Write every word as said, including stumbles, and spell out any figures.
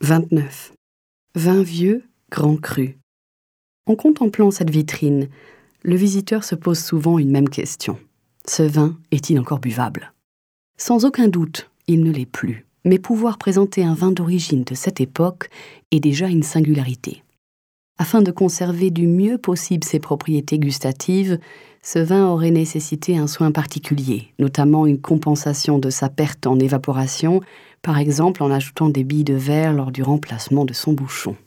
vingt-neuf. Vin vieux, grand cru. En contemplant cette vitrine, le visiteur se pose souvent une même question. Ce vin est-il encore buvable ? Sans aucun doute, il ne l'est plus. Mais pouvoir présenter un vin d'origine de cette époque est déjà une singularité. Afin de conserver du mieux possible ses propriétés gustatives, ce vin aurait nécessité un soin particulier, notamment une compensation de sa perte en évaporation, par exemple en ajoutant des billes de verre lors du remplacement de son bouchon.